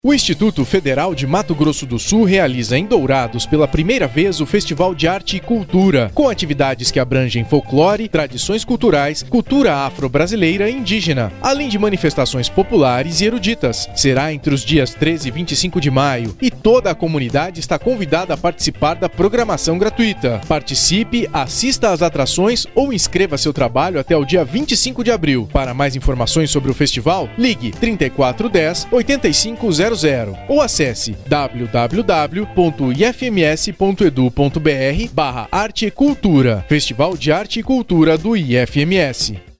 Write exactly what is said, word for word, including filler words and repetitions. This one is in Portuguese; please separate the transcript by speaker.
Speaker 1: O Instituto Federal de Mato Grosso do Sul realiza em Dourados pela primeira vez o Festival de Arte e Cultura, com atividades que abrangem folclore, tradições culturais, cultura afro-brasileira e indígena, além de manifestações populares e eruditas. Será entre os dias treze e vinte e cinco de maio e toda a comunidade está convidada a participar da programação gratuita. Participe, assista às atrações ou inscreva seu trabalho até o dia vinte e cinco de abril. Para mais informações sobre o festival, ligue trinta e quatro dez, oitenta e cinco zero zero ou acesse w w w ponto i f m s ponto edu ponto b r barra arte e cultura. Festival de Arte e Cultura do I F M S.